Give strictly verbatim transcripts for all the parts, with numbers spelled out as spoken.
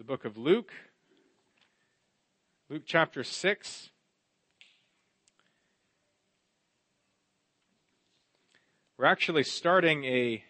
the book of Luke, Luke chapter six. We're actually starting a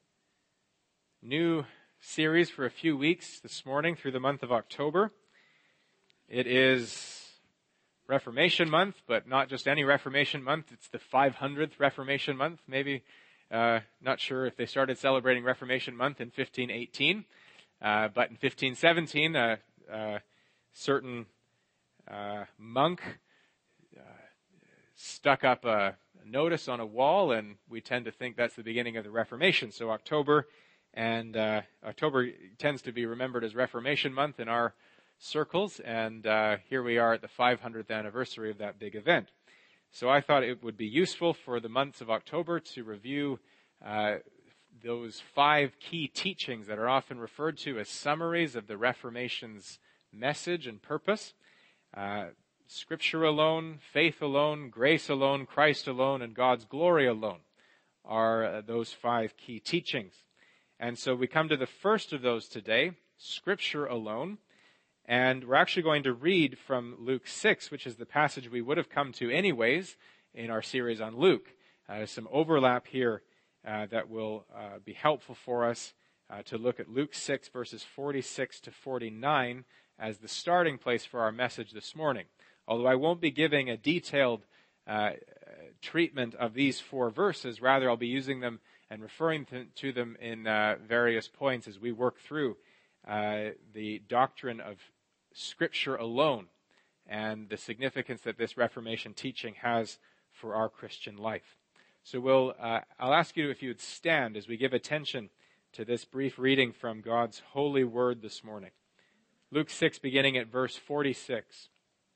new series for a few weeks this morning through the month of October. It is Reformation Month, but not just any Reformation Month. It's the five hundredth Reformation Month. Maybe, uh, not sure if they started celebrating Reformation Month in fifteen eighteen, uh, but in fifteen seventeen, a uh, uh, certain uh, monk uh, stuck up a notice on a wall, and we tend to think that's the beginning of the Reformation. So October, and uh, October tends to be remembered as Reformation Month in our circles, and uh, here we are at the five hundredth anniversary of that big event. So I thought it would be useful for the months of October to review uh, those five key teachings that are often referred to as summaries of the Reformation's message and purpose. Uh, Scripture alone, faith alone, grace alone, Christ alone, and God's glory alone are uh, those five key teachings. And so we come to the first of those today, Scripture alone. And we're actually going to read from Luke six, which is the passage we would have come to anyways in our series on Luke. Uh, there's some overlap here uh, that will uh, be helpful for us uh, to look at Luke six, verses forty-six to forty-nine as the starting place for our message this morning. Although I won't be giving a detailed uh, treatment of these four verses, rather I'll be using them and referring to, to them in uh, various points as we work through uh, the doctrine of Scripture alone and the significance that this Reformation teaching has for our Christian life. So we'll, uh, I'll ask you if you would stand as we give attention to this brief reading from God's holy word this morning. Luke six, beginning at verse forty-six.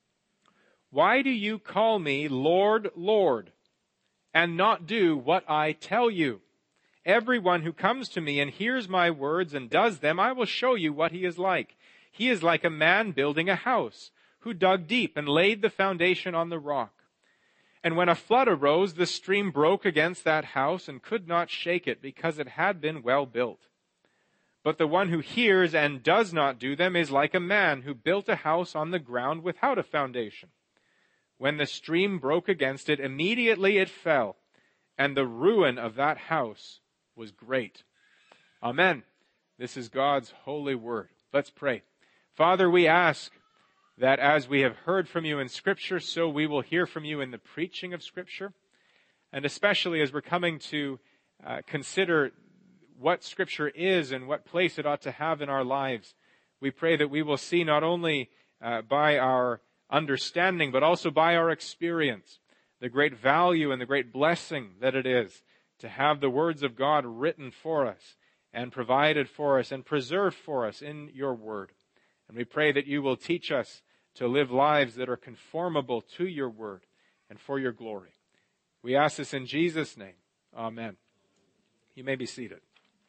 Why do you call me Lord, Lord, and not do what I tell you? Everyone who comes to me and hears my words and does them, I will show you what he is like. He is like a man building a house, who dug deep and laid the foundation on the rock. And when a flood arose, the stream broke against that house and could not shake it, because it had been well built. But the one who hears and does not do them is like a man who built a house on the ground without a foundation. When the stream broke against it, immediately it fell, and the ruin of that house was great. Amen. This is God's holy word. Let's pray. Father, we ask that as we have heard from you in Scripture, so we will hear from you in the preaching of Scripture, and especially as we're coming to uh, consider what Scripture is and what place it ought to have in our lives. We pray that we will see not only uh, by our understanding, but also by our experience, the great value and the great blessing that it is to have the words of God written for us and provided for us and preserved for us in your word. And we pray that you will teach us to live lives that are conformable to your word and for your glory. We ask this in Jesus' name. Amen. You may be seated.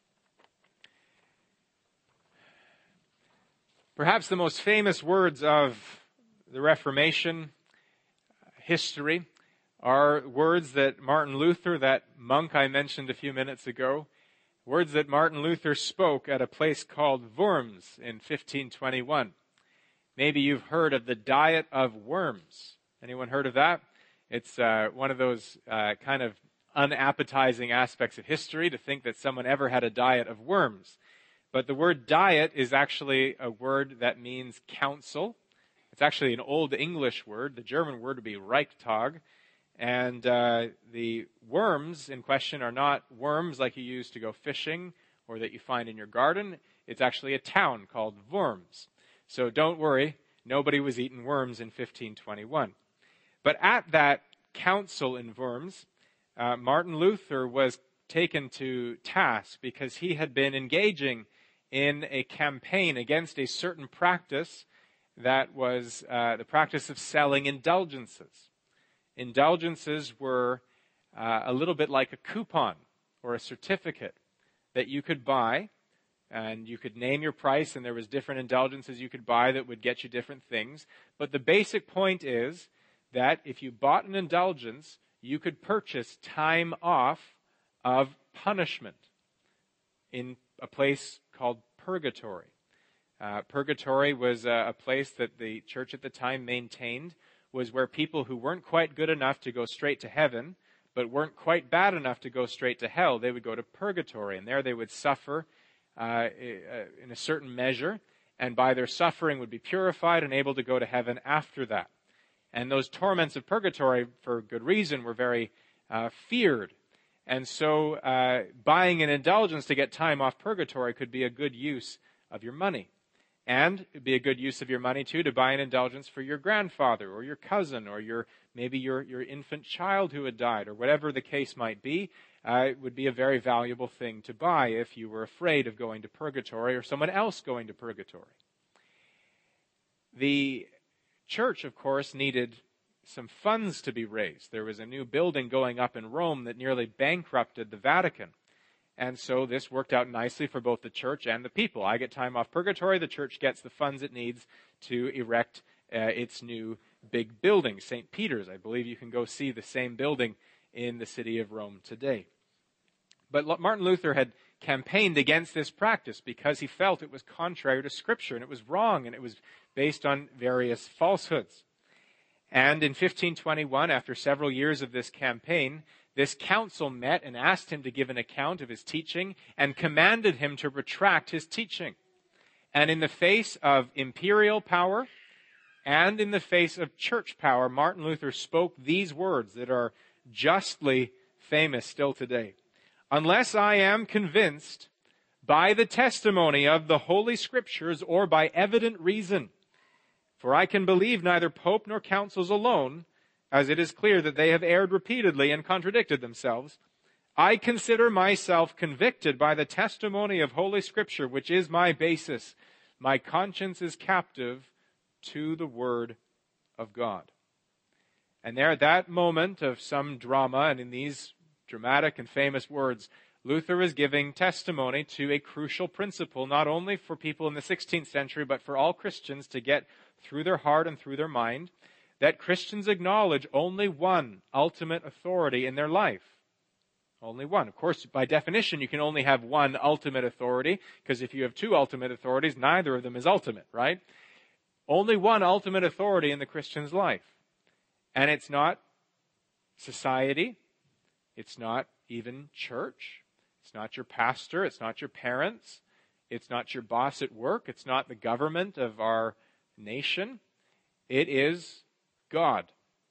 Perhaps the most famous words of the Reformation history are words that Martin Luther, that monk I mentioned a few minutes ago, words that Martin Luther spoke at a place called Worms in fifteen twenty-one. Maybe you've heard of the Diet of Worms. Anyone heard of that? It's uh, one of those uh, kind of unappetizing aspects of history to think that someone ever had a diet of worms. But the word diet is actually a word that means council. It's actually an Old English word. The German word would be Reichtag. And uh, the worms in question are not worms like you use to go fishing or that you find in your garden. It's actually a town called Worms. So don't worry, nobody was eating worms in fifteen twenty-one. But at that council in Worms, uh, Martin Luther was taken to task because he had been engaging in a campaign against a certain practice that was uh, the practice of selling indulgences. Indulgences were uh, a little bit like a coupon or a certificate that you could buy, and you could name your price, and there was different indulgences you could buy that would get you different things. But the basic point is that if you bought an indulgence, you could purchase time off of punishment in a place called purgatory. Uh, purgatory was a, a place that the church at the time maintained, was where people who weren't quite good enough to go straight to heaven, but weren't quite bad enough to go straight to hell, they would go to purgatory. And there they would suffer uh, in a certain measure, and by their suffering would be purified and able to go to heaven after that. And those torments of purgatory, for good reason, were very uh, feared. And so uh, buying an indulgence to get time off purgatory could be a good use of your money. And it would be a good use of your money, too, to buy an indulgence for your grandfather or your cousin or your maybe your, your infant child who had died, or whatever the case might be. Uh, it would be a very valuable thing to buy if you were afraid of going to purgatory or someone else going to purgatory. The church, of course, needed some funds to be raised. There was a new building going up in Rome that nearly bankrupted the Vatican. And so this worked out nicely for both the church and the people. I get time off purgatory. The church gets the funds it needs to erect uh, its new big building, Saint Peter's. I believe you can go see the same building in the city of Rome today. But Martin Luther had campaigned against this practice because he felt it was contrary to Scripture, and it was wrong, and it was based on various falsehoods. And in fifteen twenty-one, after several years of this campaign, this council met and asked him to give an account of his teaching and commanded him to retract his teaching. And in the face of imperial power and in the face of church power, Martin Luther spoke these words that are justly famous still today. Unless I am convinced by the testimony of the Holy Scriptures or by evident reason, for I can believe neither pope nor councils alone, as it is clear that they have erred repeatedly and contradicted themselves, I consider myself convicted by the testimony of Holy Scripture, which is my basis. My conscience is captive to the Word of God. And there at that moment of some drama, and in these dramatic and famous words, Luther is giving testimony to a crucial principle, not only for people in the sixteenth century, but for all Christians to get through their heart and through their mind, that Christians acknowledge only one ultimate authority in their life. Only one. Of course, by definition, you can only have one ultimate authority, because if you have two ultimate authorities, neither of them is ultimate, right? Only one ultimate authority in the Christian's life. And it's not society. It's not even church. It's not your pastor. It's not your parents. It's not your boss at work. It's not the government of our nation. It is God.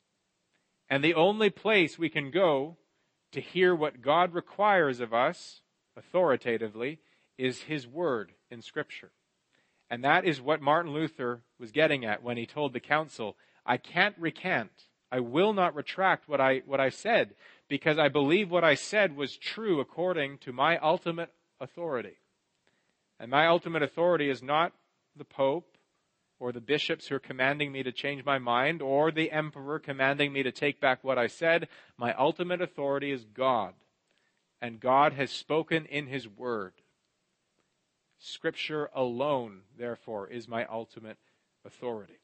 And the only place we can go to hear what God requires of us authoritatively is His Word in Scripture. And that is what Martin Luther was getting at when he told the council, I can't recant. I will not retract what I, what I said, because I believe what I said was true according to my ultimate authority. And my ultimate authority is not the Pope, or the bishops who are commanding me to change my mind, or the emperor commanding me to take back what I said. My ultimate authority is God. And God has spoken in His Word. Scripture alone, therefore, is my ultimate authority.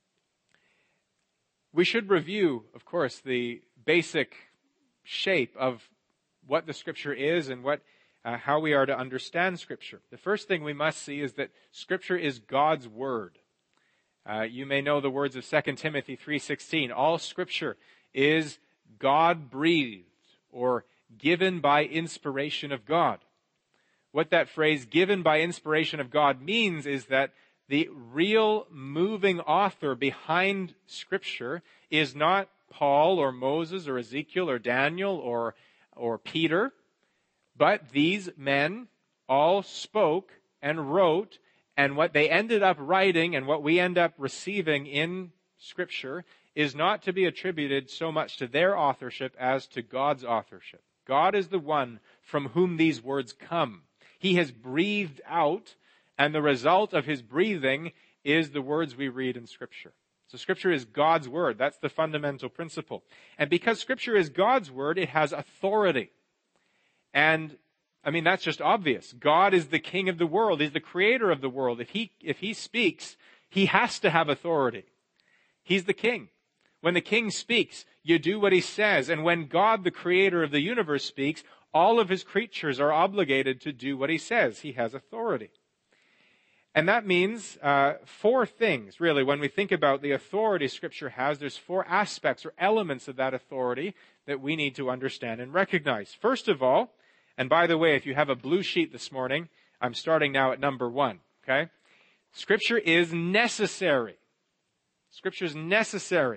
We should review, of course, the basic shape of what the Scripture is and what uh, how we are to understand Scripture. The first thing we must see is that Scripture is God's Word. Uh, you may know the words of Second Timothy three sixteen. All Scripture is God-breathed, or given by inspiration of God. What that phrase, given by inspiration of God, means is that the real moving author behind Scripture is not Paul or Moses or Ezekiel or Daniel or, or Peter, but these men all spoke and wrote, and what they ended up writing and what we end up receiving in Scripture is not to be attributed so much to their authorship as to God's authorship. God is the one from whom these words come. He has breathed out, and the result of His breathing is the words we read in Scripture. So Scripture is God's Word. That's the fundamental principle. And because Scripture is God's Word, it has authority. And, I mean, that's just obvious. God is the King of the world. He's the creator of the world. If He, if He speaks, He has to have authority. He's the King. When the King speaks, you do what He says. And when God, the creator of the universe, speaks, all of His creatures are obligated to do what He says. He has authority. And that means uh, four things, really. When we think about the authority Scripture has, there's four aspects or elements of that authority that we need to understand and recognize. First of all, and by the way, if you have a blue sheet this morning, I'm starting now at number one, okay? Scripture is necessary. Scripture is necessary.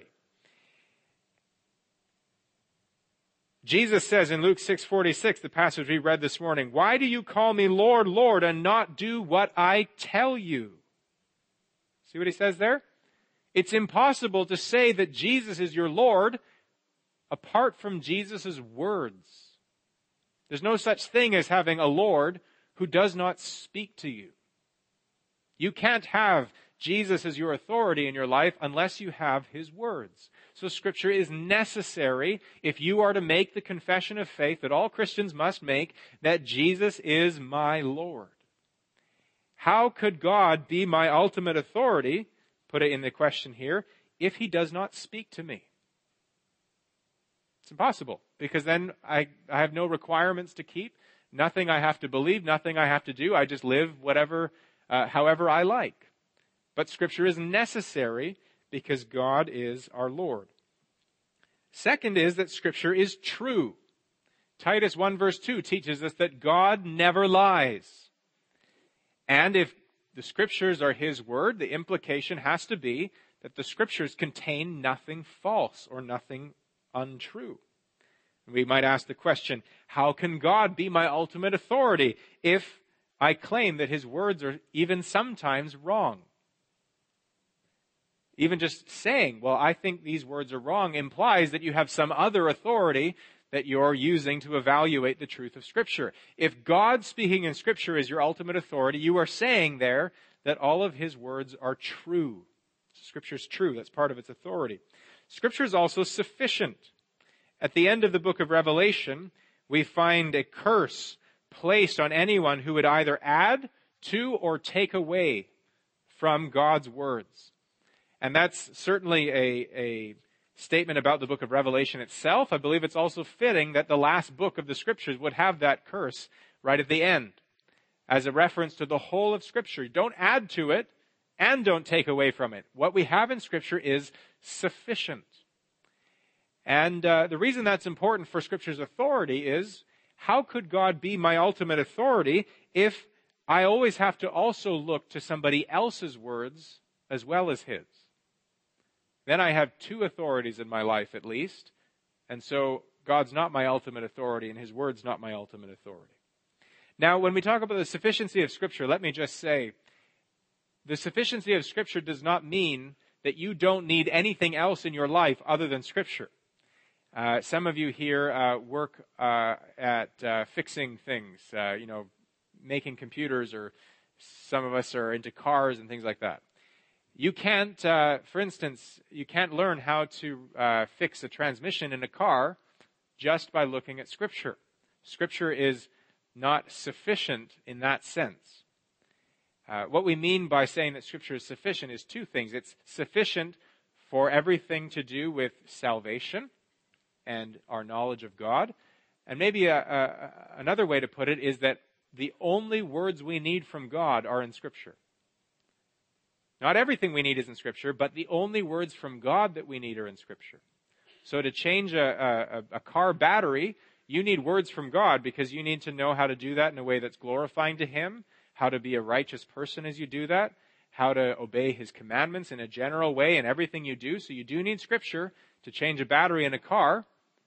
Jesus says in Luke six forty-six, the passage we read this morning, "Why do you call me Lord, Lord, and not do what I tell you?" See what he says there? It's impossible to say that Jesus is your Lord apart from Jesus' words. There's no such thing as having a Lord who does not speak to you. You can't have Jesus as your authority in your life unless you have his words. So Scripture is necessary if you are to make the confession of faith that all Christians must make, that Jesus is my Lord. How could God be my ultimate authority, put it in the question here, if he does not speak to me? It's impossible, because then I, I have no requirements to keep, nothing I have to believe, nothing I have to do. I just live whatever, uh, however I like. But Scripture is necessary because God is our Lord. Second is that Scripture is true. Titus one verse two teaches us that God never lies. And if the Scriptures are his word, the implication has to be that the Scriptures contain nothing false or nothing untrue. We might ask the question, how can God be my ultimate authority if I claim that his words are even sometimes wrong? Even just saying, well, I think these words are wrong, implies that you have some other authority that you're using to evaluate the truth of Scripture. If God speaking in Scripture is your ultimate authority, you are saying there that all of his words are true. Scripture is true. That's part of its authority. Scripture is also sufficient. At the end of the book of Revelation, we find a curse placed on anyone who would either add to or take away from God's words. And that's certainly a, a statement about the book of Revelation itself. I believe it's also fitting that the last book of the Scriptures would have that curse right at the end as a reference to the whole of Scripture. Don't add to it and don't take away from it. What we have in Scripture is sufficient. And uh, the reason that's important for Scripture's authority is, how could God be my ultimate authority if I always have to also look to somebody else's words as well as his? Then I have two authorities in my life at least. And so God's not my ultimate authority and his word's not my ultimate authority. Now, when we talk about the sufficiency of Scripture, let me just say, the sufficiency of Scripture does not mean that you don't need anything else in your life other than Scripture. Uh, some of you here uh, work uh, at uh, fixing things, uh, you know, making computers, or some of us are into cars and things like that. You can't, uh, for instance, you can't learn how to uh, fix a transmission in a car just by looking at Scripture. Scripture is not sufficient in that sense. Uh, what we mean by saying that Scripture is sufficient is two things. It's sufficient for everything to do with salvation and our knowledge of God. And maybe a, a, another way to put it is that the only words we need from God are in Scripture. Not everything we need is in Scripture, but the only words from God that we need are in Scripture. So to change a, a, a car battery, you need words from God because you need to know how to do that in a way that's glorifying to him, how to be a righteous person as you do that, how to obey his commandments in a general way in everything you do. So you do need Scripture to change a battery in a car.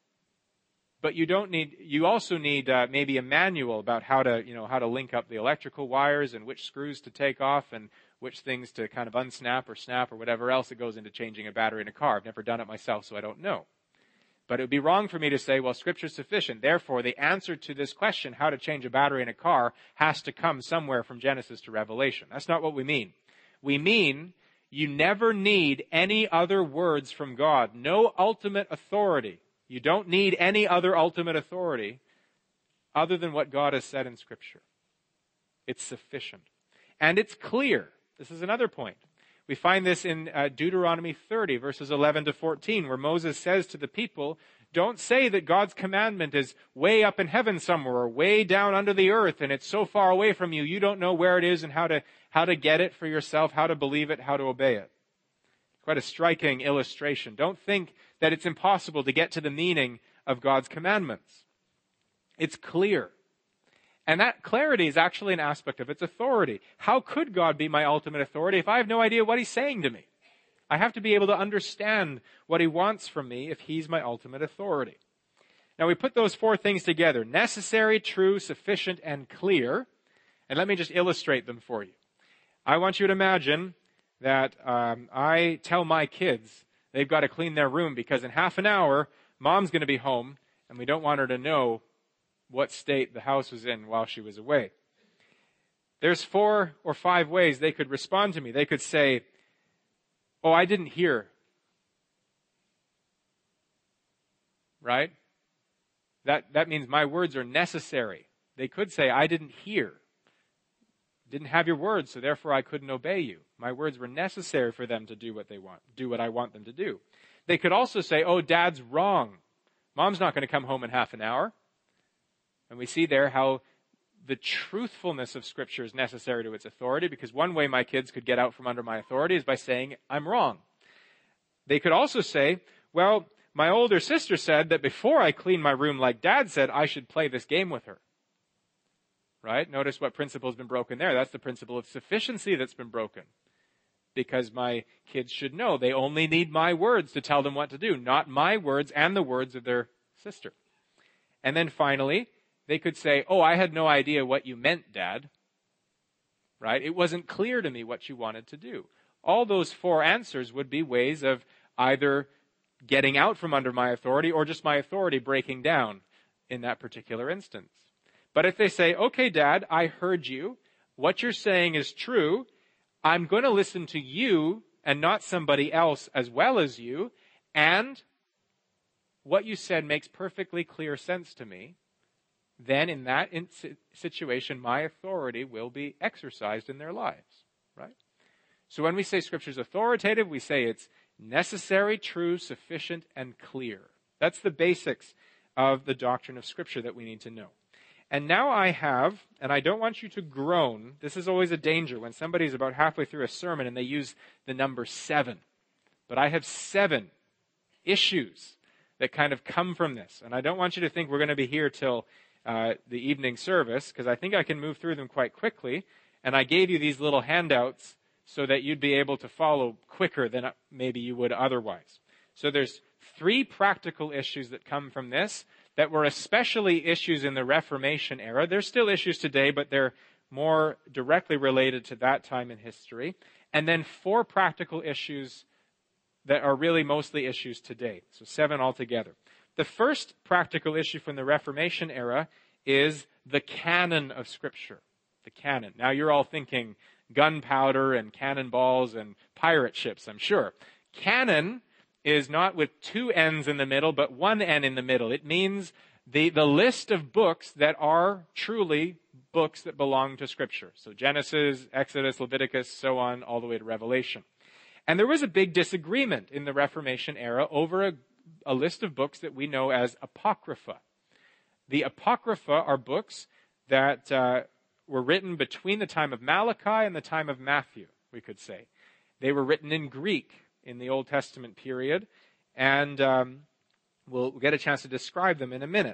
But you don't need, you also need uh, maybe a manual about how to, you know, how to link up the electrical wires and which screws to take off and which things to kind of unsnap or snap or whatever else that goes into changing a battery in a car. I've never done it myself, so I don't know. But it would be wrong for me to say, well, Scripture is sufficient. Therefore, the answer to this question, how to change a battery in a car, has to come somewhere from Genesis to Revelation. That's not what we mean. We mean you never need any other words from God. No ultimate authority. You don't need any other ultimate authority other than what God has said in Scripture. It's sufficient. And it's clear. This is another point. We find this in uh, Deuteronomy thirty, verses eleven to fourteen, where Moses says to the people, Don't say that God's commandment is way up in heaven somewhere or way down under the earth and it's so far away from you, you don't know where it is and how to, how to get it for yourself, how to believe it, how to obey it. Quite a striking illustration. Don't think that it's impossible to get to the meaning of God's commandments. It's clear. And that clarity is actually an aspect of its authority. How could God be my ultimate authority if I have no idea what he's saying to me? I have to be able to understand what he wants from me if he's my ultimate authority. Now we put those four things together: necessary, true, sufficient, and clear. And let me just illustrate them for you. I want you to imagine that um, I tell my kids they've got to clean their room because in half an hour, mom's going to be home and we don't want her to know what state the house was in while she was away. There's four or five ways they could respond to me. They could say, "Oh, I didn't hear." Right? That, that means my words are necessary. They could say, "I didn't hear. Didn't have your words, so therefore I couldn't obey you. My words were necessary for them to do what they want, do what I want them to do." They could also say, "Oh, Dad's wrong. Mom's not going to come home in half an hour." And we see there how the truthfulness of Scripture is necessary to its authority, because one way my kids could get out from under my authority is by saying, "I'm wrong." They could also say, "Well, my older sister said that before I clean my room like Dad said, I should play this game with her." Right? Notice what principle has been broken there. That's the principle of sufficiency that's been broken. Because my kids should know they only need my words to tell them what to do, not my words and the words of their sister. And then finally, they could say, "Oh, I had no idea what you meant, Dad." Right? It wasn't clear to me what you wanted to do. All those four answers would be ways of either getting out from under my authority or just my authority breaking down in that particular instance. But if they say, "Okay, Dad, I heard you. What you're saying is true. I'm going to listen to you and not somebody else as well as you. And what you said makes perfectly clear sense to me," then in that in- situation, my authority will be exercised in their lives, right? So when we say Scripture is authoritative, we say it's necessary, true, sufficient, and clear. That's the basics of the doctrine of Scripture that we need to know. And now I have, and I don't want you to groan, this is always a danger when somebody's about halfway through a sermon and they use the number seven. But I have seven issues that kind of come from this. And I don't want you to think we're going to be here till uh, the evening service, because I think I can move through them quite quickly. And I gave you these little handouts so that you'd be able to follow quicker than maybe you would otherwise. So there's three practical issues that come from this that were especially issues in the Reformation era. They're still issues today, but they're more directly related to that time in history. And then four practical issues that are really mostly issues today. So seven altogether. The first practical issue from the Reformation era is the canon of Scripture. The canon. Now you're all thinking gunpowder and cannonballs and pirate ships, I'm sure. Canon is not with two N's in the middle, but one N in the middle. It means the, the list of books that are truly books that belong to Scripture. So Genesis, Exodus, Leviticus, so on, all the way to Revelation. And there was a big disagreement in the Reformation era over a, a list of books that we know as Apocrypha. The Apocrypha are books that uh, were written between the time of Malachi and the time of Matthew, we could say. They were written in Greek in the Old Testament period, and um, we'll get a chance to describe them in a minute.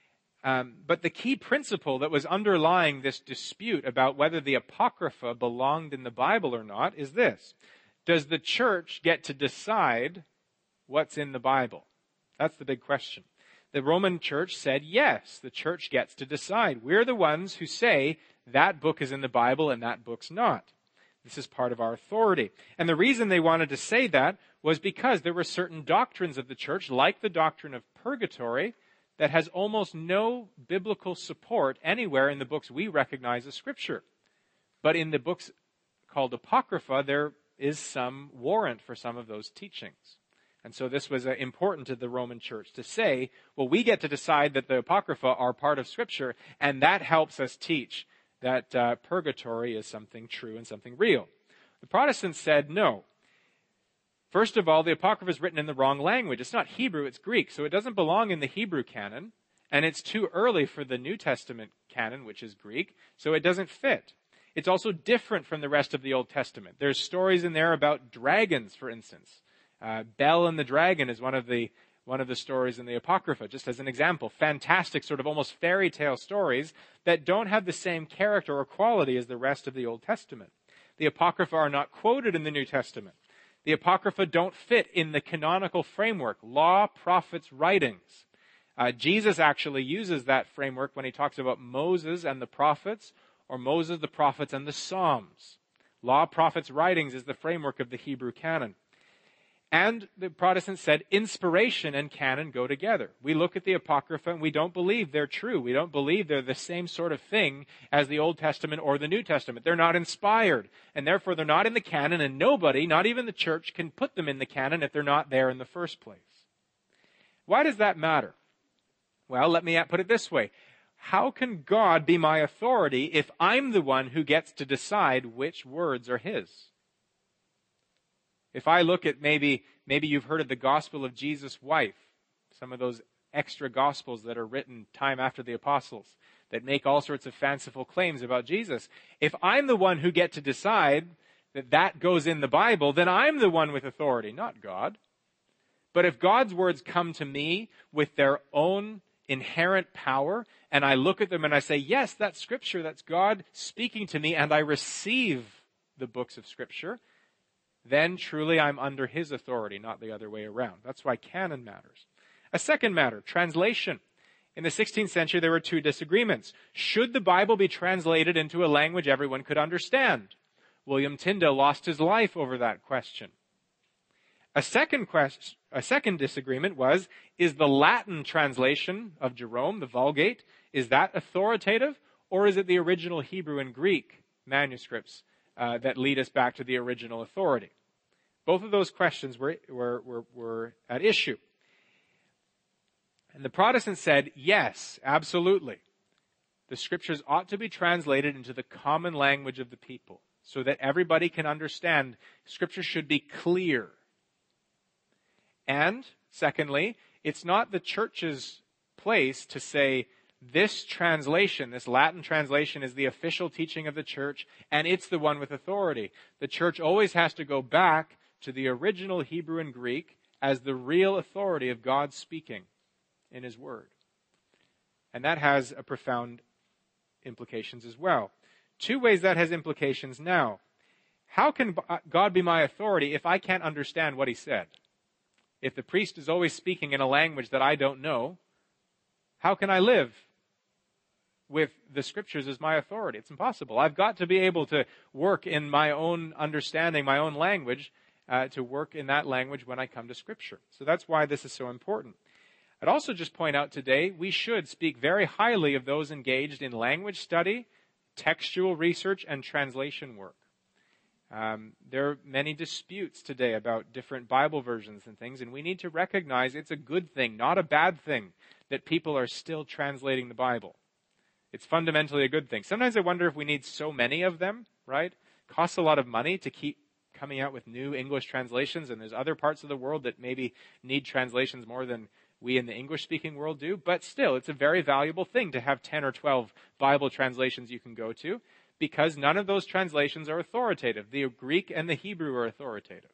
Um, but the key principle that was underlying this dispute about whether the Apocrypha belonged in the Bible or not is this: does the church get to decide what's in the Bible? That's the big question. The Roman church said, yes, the church gets to decide. We're the ones who say that book is in the Bible and that book's not. This is part of our authority. And the reason they wanted to say that was because there were certain doctrines of the church, like the doctrine of purgatory, that has almost no biblical support anywhere in the books we recognize as Scripture. But in the books called Apocrypha, there is some warrant for some of those teachings. And so this was uh, important to the Roman church to say, well, we get to decide that the Apocrypha are part of Scripture, and that helps us teach that uh, purgatory is something true and something real. The Protestants said, no. First of all, the Apocrypha is written in the wrong language. It's not Hebrew, it's Greek. So it doesn't belong in the Hebrew canon. And it's too early for the New Testament canon, which is Greek. So it doesn't fit. It's also different from the rest of the Old Testament. There's stories in there about dragons, for instance. Uh, Bel and the Dragon is one of the one of the stories in the Apocrypha, just as an example. Fantastic, sort of almost fairy tale stories that don't have the same character or quality as the rest of the Old Testament. The Apocrypha are not quoted in the New Testament. The Apocrypha don't fit in the canonical framework, law, prophets, writings. Uh, Jesus actually uses that framework when he talks about Moses and the prophets, or Moses, the prophets, and the Psalms. Law, prophets, writings is the framework of the Hebrew canon. And the Protestants said inspiration and canon go together. We look at the Apocrypha and we don't believe they're true. We don't believe they're the same sort of thing as the Old Testament or the New Testament. They're not inspired, and therefore they're not in the canon, and nobody, not even the church, can put them in the canon if they're not there in the first place. Why does that matter? Well, let me put it this way. How can God be my authority if I'm the one who gets to decide which words are his? If I look at maybe, maybe you've heard of the Gospel of Jesus' wife, some of those extra Gospels that are written time after the apostles that make all sorts of fanciful claims about Jesus. If I'm the one who get to decide that that goes in the Bible, then I'm the one with authority, not God. But if God's words come to me with their own inherent power, and I look at them and I say, yes, that's Scripture, that's God speaking to me, and I receive the books of Scripture, then truly I'm under his authority, not the other way around. That's why canon matters. A second matter, translation. In the sixteenth century, there were two disagreements. Should the Bible be translated into a language everyone could understand? William Tyndale lost his life over that question. A second question, a second disagreement was, is the Latin translation of Jerome, the Vulgate, is that authoritative, or is it the original Hebrew and Greek manuscripts uh, that lead us back to the original authority? Both of those questions were, were, were, were at issue. And the Protestants said, yes, absolutely. The Scriptures ought to be translated into the common language of the people so that everybody can understand. Scripture should be clear. And, secondly, it's not the church's place to say, this translation, this Latin translation, is the official teaching of the church, and it's the one with authority. The church always has to go back to the original Hebrew and Greek as the real authority of God speaking in his word. And that has a profound implications as well. Two ways that has implications now. How can God be my authority if I can't understand what he said? If the priest is always speaking in a language that I don't know, how can I live with the Scriptures as my authority? It's impossible. I've got to be able to work in my own understanding, my own language, uh, to work in that language when I come to Scripture. So that's why this is so important. I'd also just point out today, we should speak very highly of those engaged in language study, textual research, and translation work. Um, there are many disputes today about different Bible versions and things, and we need to recognize it's a good thing, not a bad thing, that people are still translating the Bible. It's fundamentally a good thing. Sometimes I wonder if we need so many of them, right? It costs a lot of money to keep coming out with new English translations, and there's other parts of the world that maybe need translations more than we in the English-speaking world do, but still, it's a very valuable thing to have ten or twelve Bible translations you can go to, because none of those translations are authoritative. The Greek and the Hebrew are authoritative.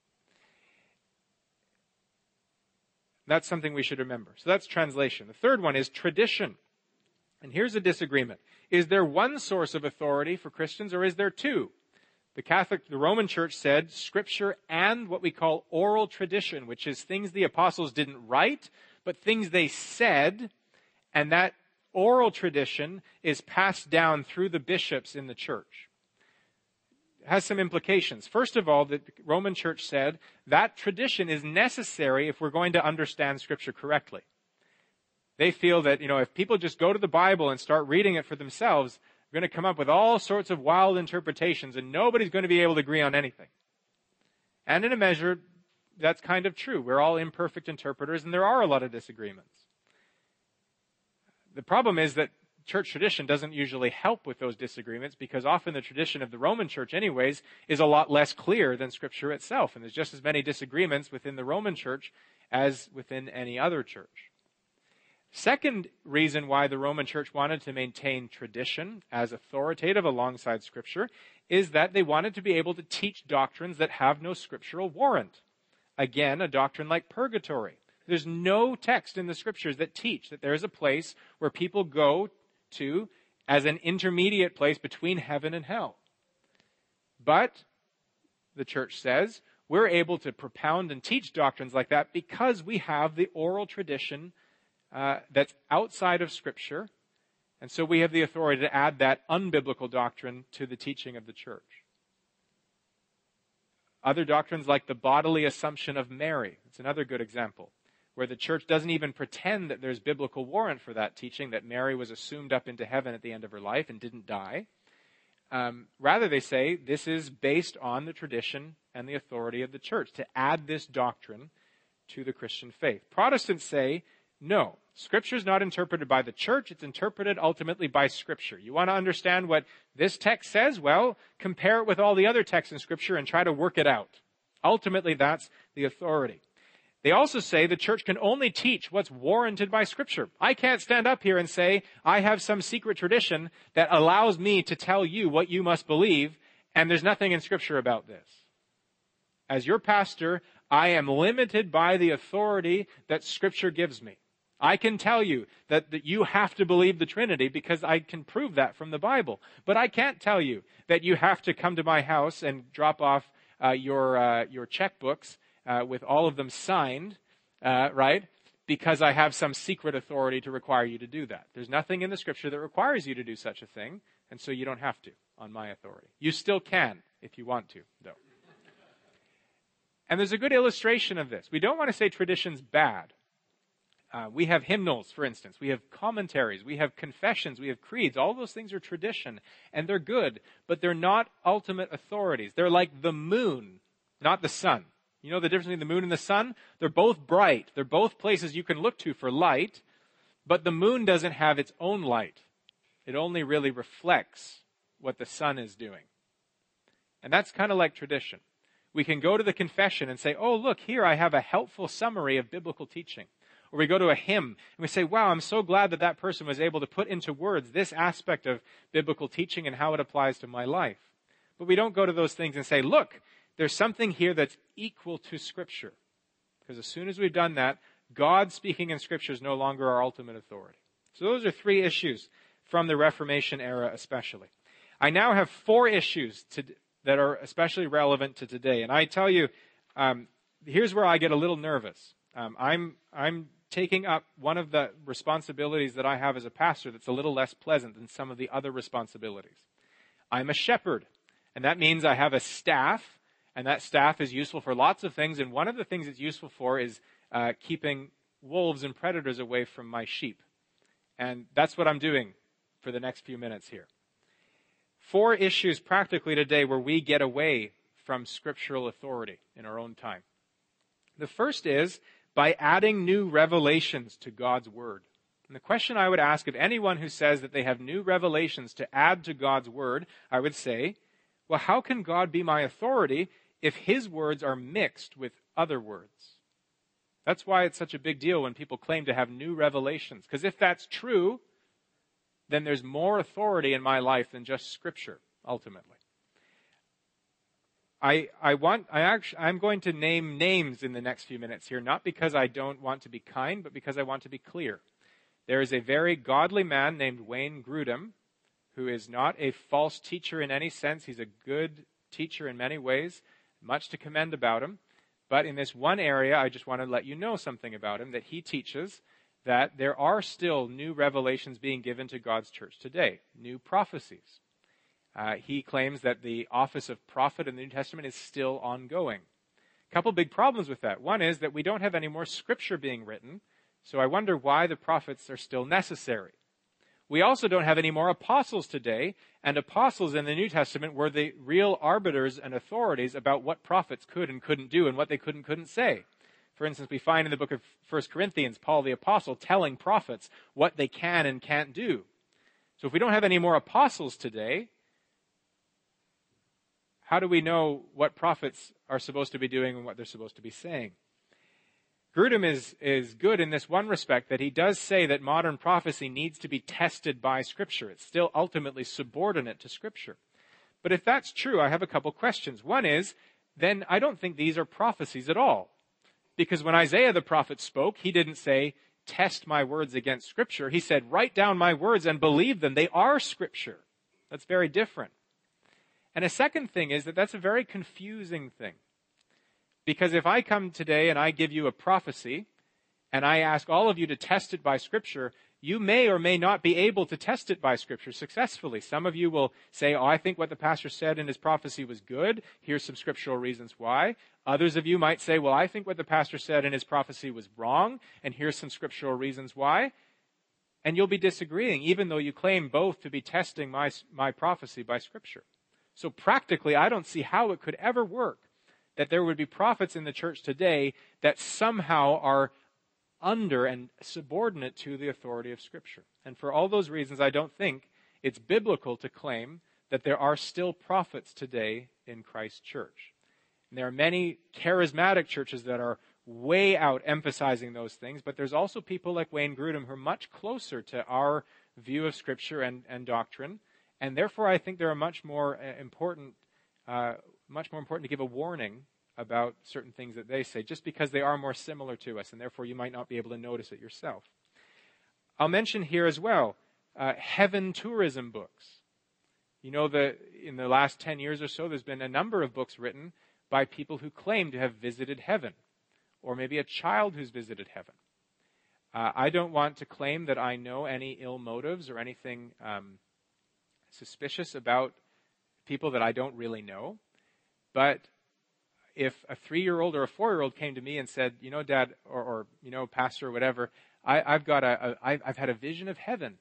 That's something we should remember. So that's translation. The third one is tradition. And here's a disagreement. Is there one source of authority for Christians, or is there two? The Catholic, the Roman Church said Scripture and what we call oral tradition, which is things the apostles didn't write, but things they said, and that oral tradition is passed down through the bishops in the church. It has some implications. First of all, the Roman Church said that tradition is necessary if we're going to understand Scripture correctly. They feel that, you know, if people just go to the Bible and start reading it for themselves, they're going to come up with all sorts of wild interpretations, and nobody's going to be able to agree on anything. And in a measure, that's kind of true. We're all imperfect interpreters, and there are a lot of disagreements. The problem is that church tradition doesn't usually help with those disagreements, because often the tradition of the Roman church anyways is a lot less clear than Scripture itself. And there's just as many disagreements within the Roman church as within any other church. Second reason why the Roman church wanted to maintain tradition as authoritative alongside Scripture is that they wanted to be able to teach doctrines that have no scriptural warrant. Again, a doctrine like purgatory. There's no text in the Scriptures that teach that there is a place where people go to as an intermediate place between heaven and hell. But, the church says, we're able to propound and teach doctrines like that because we have the oral tradition uh, that's outside of Scripture, and so we have the authority to add that unbiblical doctrine to the teaching of the church. Other doctrines like the bodily assumption of Mary, it's another good example, where the church doesn't even pretend that there's biblical warrant for that teaching, that Mary was assumed up into heaven at the end of her life and didn't die. Um, rather, they say this is based on the tradition and the authority of the church, to add this doctrine to the Christian faith. Protestants say, no, Scripture is not interpreted by the church, it's interpreted ultimately by Scripture. You want to understand what this text says? Well, compare it with all the other texts in Scripture and try to work it out. Ultimately, that's the authority. They also say the church can only teach what's warranted by Scripture. I can't stand up here and say, I have some secret tradition that allows me to tell you what you must believe, and there's nothing in Scripture about this. As your pastor, I am limited by the authority that Scripture gives me. I can tell you that, that you have to believe the Trinity because I can prove that from the Bible. But I can't tell you that you have to come to my house and drop off uh, your uh, your checkbooks uh, with all of them signed, uh, right? Because I have some secret authority to require you to do that. There's nothing in the Scripture that requires you to do such a thing, and so you don't have to on my authority. You still can if you want to, though. And there's a good illustration of this. We don't want to say tradition's bad. Uh, we have hymnals, for instance. We have commentaries. We have confessions. We have creeds. All those things are tradition, and they're good, but they're not ultimate authorities. They're like the moon, not the sun. You know the difference between the moon and the sun? They're both bright. They're both places you can look to for light, but the moon doesn't have its own light. It only really reflects what the sun is doing. And that's kind of like tradition. We can go to the confession and say, oh, look, here I have a helpful summary of biblical teaching. Or we go to a hymn and we say, wow, I'm so glad that that person was able to put into words this aspect of biblical teaching and how it applies to my life. But we don't go to those things and say, look, there's something here that's equal to Scripture. Because as soon as we've done that, God speaking in Scripture is no longer our ultimate authority. So those are three issues from the Reformation era especially. I now have four issues to, that are especially relevant to today. And I tell you, um, here's where I get a little nervous. Um, I'm I'm taking up one of the responsibilities that I have as a pastor that's a little less pleasant than some of the other responsibilities. I'm a shepherd, and that means I have a staff, and that staff is useful for lots of things, and one of the things it's useful for is uh, keeping wolves and predators away from my sheep. And that's what I'm doing for the next few minutes here. Four issues practically today where we get away from scriptural authority in our own time. The first is by adding new revelations to God's Word. And the question I would ask of anyone who says that they have new revelations to add to God's Word, I would say, well, how can God be my authority if His words are mixed with other words? That's why it's such a big deal when people claim to have new revelations. Because if that's true, then there's more authority in my life than just Scripture, ultimately. I, I want, I actually, I'm going to name names in the next few minutes here, not because I don't want to be kind, but because I want to be clear. There is a very godly man named Wayne Grudem, who is not a false teacher in any sense. He's a good teacher in many ways, much to commend about him. But in this one area, I just want to let you know something about him, that he teaches that there are still new revelations being given to God's church today, new prophecies. Uh, he claims that the office of prophet in the New Testament is still ongoing. A couple big problems with that. One is that we don't have any more scripture being written, so I wonder why the prophets are still necessary. We also don't have any more apostles today, and apostles in the New Testament were the real arbiters and authorities about what prophets could and couldn't do and what they could and couldn't say. For instance, we find in the book of First Corinthians, Paul the apostle telling prophets what they can and can't do. So if we don't have any more apostles today, how do we know what prophets are supposed to be doing and what they're supposed to be saying? Grudem is, is good in this one respect, that he does say that modern prophecy needs to be tested by Scripture. It's still ultimately subordinate to Scripture. But if that's true, I have a couple questions. One is, then I don't think these are prophecies at all. Because when Isaiah the prophet spoke, he didn't say, test my words against Scripture. He said, write down my words and believe them. They are Scripture. That's very different. And a second thing is that that's a very confusing thing. Because if I come today and I give you a prophecy, and I ask all of you to test it by Scripture, you may or may not be able to test it by Scripture successfully. Some of you will say, oh, I think what the pastor said in his prophecy was good. Here's some scriptural reasons why. Others of you might say, well, I think what the pastor said in his prophecy was wrong, and here's some scriptural reasons why. And you'll be disagreeing, even though you claim both to be testing my, my prophecy by Scripture. So practically, I don't see how it could ever work that there would be prophets in the church today that somehow are under and subordinate to the authority of Scripture. And for all those reasons, I don't think it's biblical to claim that there are still prophets today in Christ's church. And there are many charismatic churches that are way out emphasizing those things, but there's also people like Wayne Grudem who are much closer to our view of Scripture and, and doctrine, and therefore I think there are much more uh, important, uh, much more important to give a warning about certain things that they say, just because they are more similar to us, and therefore you might not be able to notice it yourself. I'll mention here as well, uh, heaven tourism books. You know, the, in the last ten years or so, there's been a number of books written by people who claim to have visited heaven, or maybe a child who's visited heaven. Uh, I don't want to claim that I know any ill motives or anything um, suspicious about people that I don't really know, but if a three-year-old or a four-year-old came to me and said, you know, Dad, or, or you know, Pastor, or whatever, I, I've got a, a I've, I've had a vision of heaven.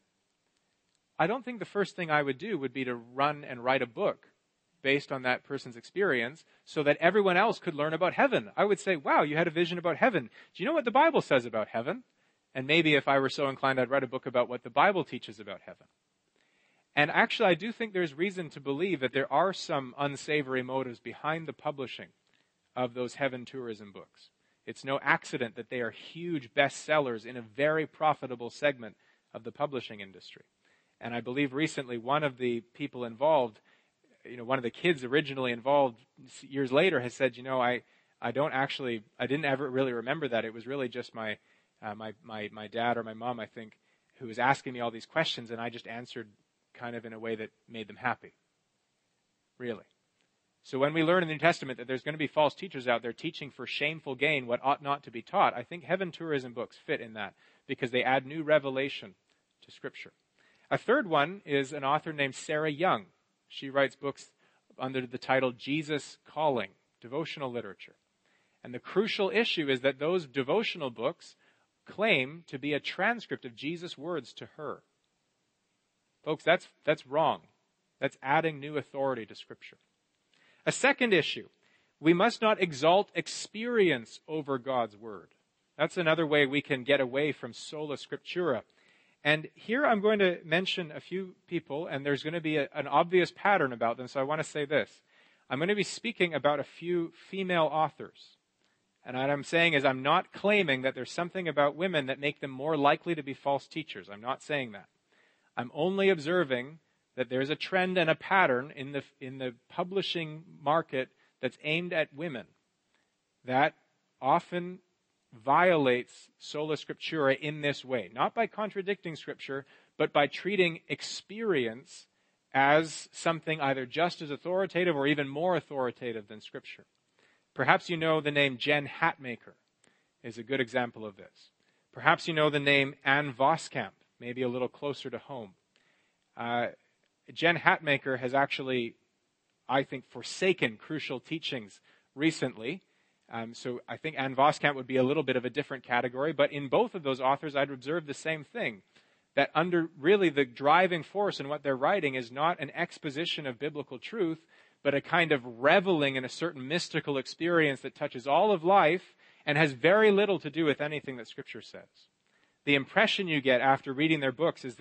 I don't think the first thing I would do would be to run and write a book based on that person's experience so that everyone else could learn about heaven. I would say, wow, you had a vision about heaven. Do you know what the Bible says about heaven? And maybe if I were so inclined, I'd write a book about what the Bible teaches about heaven. And actually, I do think there's reason to believe that there are some unsavory motives behind the publishing of those heaven tourism books. It's no accident that they are huge bestsellers in a very profitable segment of the publishing industry. And I believe recently one of the people involved, you know, one of the kids originally involved years later has said, you know, I, I don't actually, I didn't ever really remember that. It was really just my, uh, my, my, my dad or my mom, I think, who was asking me all these questions, and I just answered kind of in a way that made them happy. Really. So when we learn in the New Testament that there's going to be false teachers out there teaching for shameful gain what ought not to be taught, I think heaven tourism books fit in that because they add new revelation to Scripture. A third one is an author named Sarah Young. She writes books under the title Jesus Calling, devotional literature. And the crucial issue is that those devotional books claim to be a transcript of Jesus' words to her. Folks, that's, that's wrong. That's adding new authority to Scripture. A second issue, we must not exalt experience over God's Word. That's another way we can get away from sola scriptura. And here I'm going to mention a few people, and there's going to be a, an obvious pattern about them, so I want to say this. I'm going to be speaking about a few female authors. And what I'm saying is I'm not claiming that there's something about women that make them more likely to be false teachers. I'm not saying that. I'm only observing that there's a trend and a pattern in the in the publishing market that's aimed at women that often violates sola scriptura in this way. Not by contradicting Scripture, but by treating experience as something either just as authoritative or even more authoritative than Scripture. Perhaps you know the name Jen Hatmaker is a good example of this. Perhaps you know the name Ann Voskamp, maybe a little closer to home. Uh, Jen Hatmaker has actually, I think, forsaken crucial teachings recently. Um, so I think Ann Voskamp would be a little bit of a different category. But in both of those authors, I'd observe the same thing. That under really the driving force in what they're writing is not an exposition of biblical truth, but a kind of reveling in a certain mystical experience that touches all of life and has very little to do with anything that Scripture says. The impression you get after reading their books is that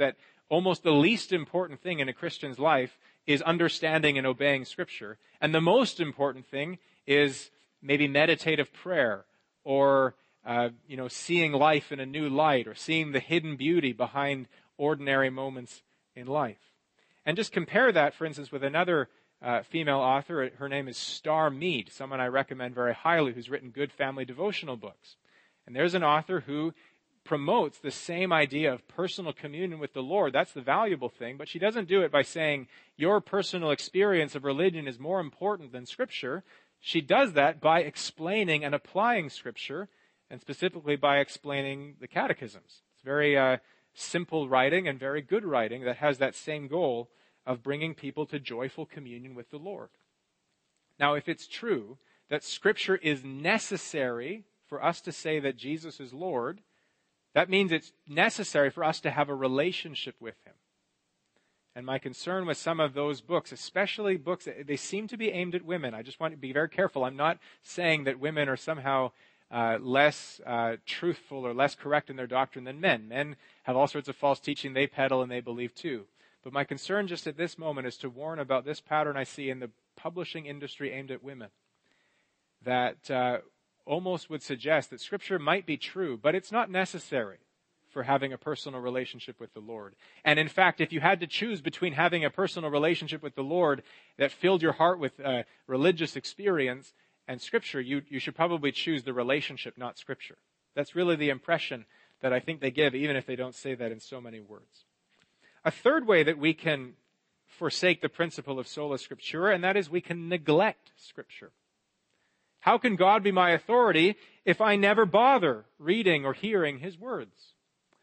almost the least important thing in a Christian's life is understanding and obeying Scripture. And the most important thing is maybe meditative prayer, or uh, you know, seeing life in a new light, or seeing the hidden beauty behind ordinary moments in life. And just compare that, for instance, with another uh, female author. Her name is Star Mead, someone I recommend very highly, who's written good family devotional books. And there's an author who promotes the same idea of personal communion with the Lord. That's the valuable thing. But she doesn't do it by saying your personal experience of religion is more important than Scripture. She does that by explaining and applying Scripture, and specifically by explaining the catechisms. It's very uh, simple writing and very good writing that has that same goal of bringing people to joyful communion with the Lord. Now, if it's true that Scripture is necessary for us to say that Jesus is Lord, that means it's necessary for us to have a relationship with Him. And my concern with some of those books, especially books, they seem to be aimed at women. I just want to be very careful. I'm not saying that women are somehow uh, less uh, truthful or less correct in their doctrine than men. Men have all sorts of false teaching they peddle and they believe too. But my concern just at this moment is to warn about this pattern I see in the publishing industry aimed at women, that uh, almost would suggest that Scripture might be true, but it's not necessary for having a personal relationship with the Lord. And in fact, if you had to choose between having a personal relationship with the Lord that filled your heart with uh, religious experience and Scripture, you, you should probably choose the relationship, not Scripture. That's really the impression that I think they give, even if they don't say that in so many words. A third way that we can forsake the principle of sola scriptura, and that is we can neglect Scripture. How can God be my authority if I never bother reading or hearing His words?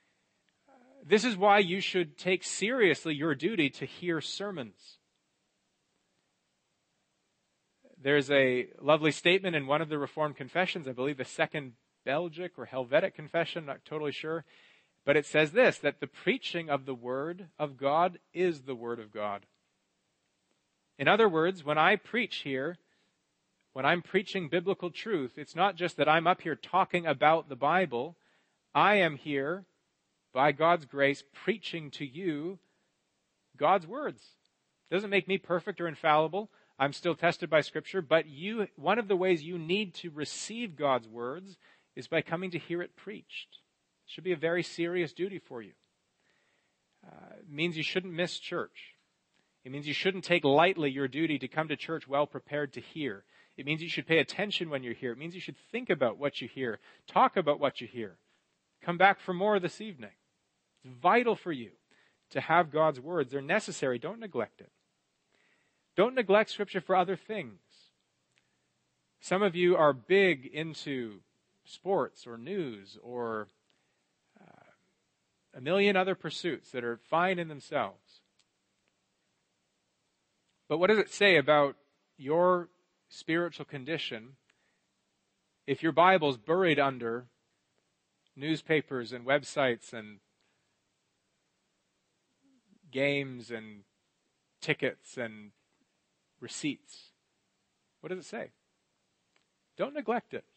This is why you should take seriously your duty to hear sermons. There's a lovely statement in one of the Reformed confessions, I believe the Second Belgic or Helvetic confession, not totally sure, but it says this, that the preaching of the Word of God is the Word of God. In other words, when I preach here, when I'm preaching biblical truth, it's not just that I'm up here talking about the Bible. I am here, by God's grace, preaching to you God's words. It doesn't make me perfect or infallible. I'm still tested by Scripture, but you, one of the ways you need to receive God's words is by coming to hear it preached. It should be a very serious duty for you. Uh, it means you shouldn't miss church. It means you shouldn't take lightly your duty to come to church well prepared to hear. It means you should pay attention when you're here. It means you should think about what you hear. Talk about what you hear. Come back for more this evening. It's vital for you to have God's words. They're necessary. Don't neglect it. Don't neglect Scripture for other things. Some of you are big into sports or news or uh, a million other pursuits that are fine in themselves. But what does it say about your spiritual condition if your Bible's buried under newspapers and websites and games and tickets and receipts? What does it say? Don't neglect it.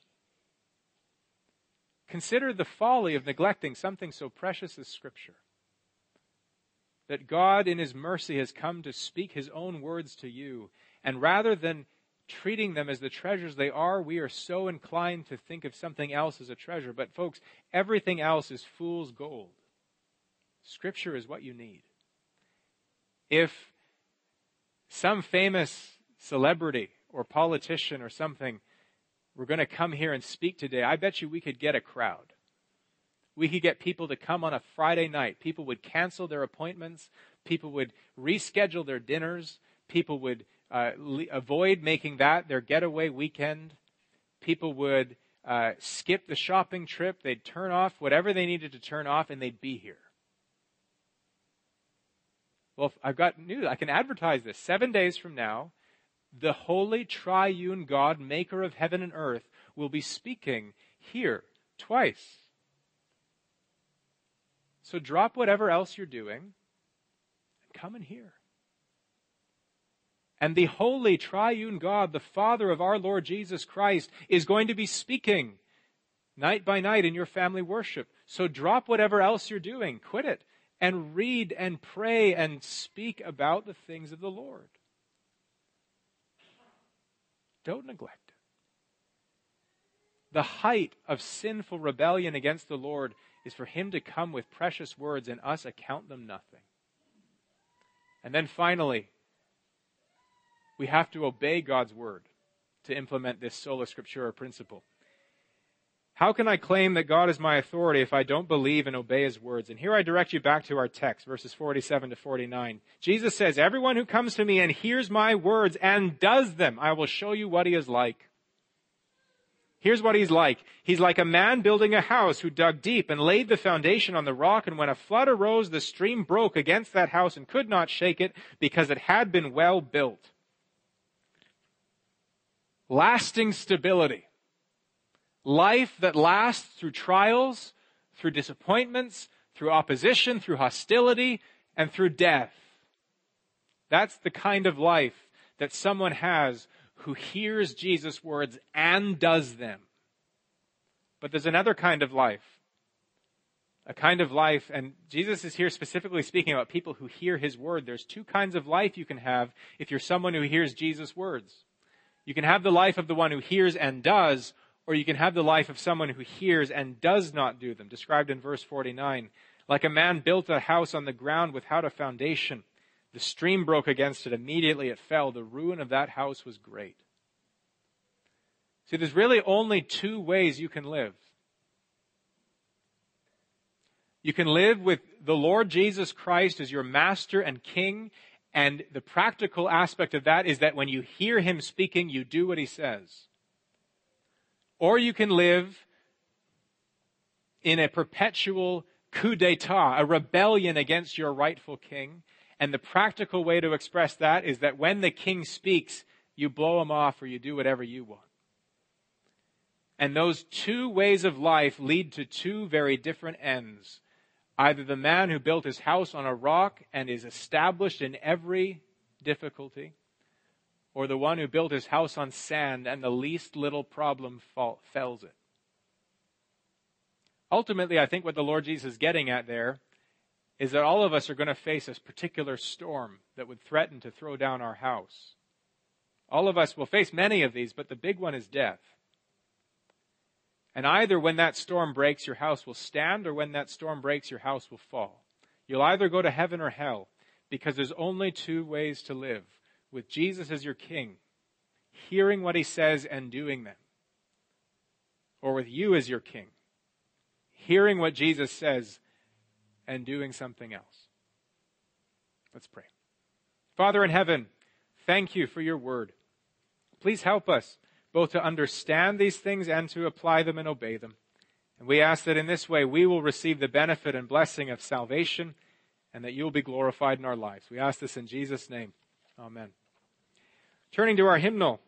Consider the folly of neglecting something so precious as Scripture. That God in His mercy has come to speak His own words to you, and rather than treating them as the treasures they are, we are so inclined to think of something else as a treasure. But folks, everything else is fool's gold. Scripture is what you need. If some famous celebrity or politician or something were going to come here and speak today, I bet you we could get a crowd. We could get people to come on a Friday night. People would cancel their appointments. People would reschedule their dinners. People would uh, le- avoid making that their getaway weekend. People would uh, skip the shopping trip. They'd turn off whatever they needed to turn off, and they'd be here. Well, I've got news. I can advertise this. Seven days from now, the holy triune God, maker of heaven and earth, will be speaking here twice. So drop whatever else you're doing and come and hear. And the holy triune God, the Father of our Lord Jesus Christ, is going to be speaking night by night in your family worship. So drop whatever else you're doing. Quit it and read and pray and speak about the things of the Lord. Don't neglect it. The height of sinful rebellion against the Lord is for him to come with precious words and us account them nothing. And then finally, we have to obey God's word to implement this sola scriptura principle. How can I claim that God is my authority if I don't believe and obey his words? And here I direct you back to our text, verses forty-seven to forty-nine. Jesus says, everyone who comes to me and hears my words and does them, I will show you what he is like. Here's what he's like. He's like a man building a house who dug deep and laid the foundation on the rock, and when a flood arose, the stream broke against that house and could not shake it because it had been well built. Lasting stability. Life that lasts through trials, through disappointments, through opposition, through hostility, and through death. That's the kind of life that someone has who hears Jesus' words and does them. But there's another kind of life. A kind of life, and Jesus is here specifically speaking about people who hear his word. There's two kinds of life you can have if you're someone who hears Jesus' words. You can have the life of the one who hears and does, or you can have the life of someone who hears and does not do them, described in verse forty-nine. Like a man built a house on the ground without a foundation. The stream broke against it. Immediately it fell. The ruin of that house was great. See, there's really only two ways you can live. You can live with the Lord Jesus Christ as your master and king, and the practical aspect of that is that when you hear him speaking, you do what he says. Or you can live in a perpetual coup d'etat, a rebellion against your rightful king. And the practical way to express that is that when the king speaks, you blow him off or you do whatever you want. And those two ways of life lead to two very different ends. Either the man who built his house on a rock and is established in every difficulty, or the one who built his house on sand and the least little problem fall, fells it. Ultimately, I think what the Lord Jesus is getting at there is that all of us are going to face a particular storm that would threaten to throw down our house. All of us will face many of these, but the big one is death. And either when that storm breaks, your house will stand, or when that storm breaks, your house will fall. You'll either go to heaven or hell, because there's only two ways to live. With Jesus as your king, hearing what he says and doing them. Or with you as your king, hearing what Jesus says and doing something else. Let's pray. Father in heaven, thank you for your word. Please help us both to understand these things and to apply them and obey them. And we ask that in this way we will receive the benefit and blessing of salvation and that you will be glorified in our lives. We ask this in Jesus' name. Amen. Turning to our hymnal,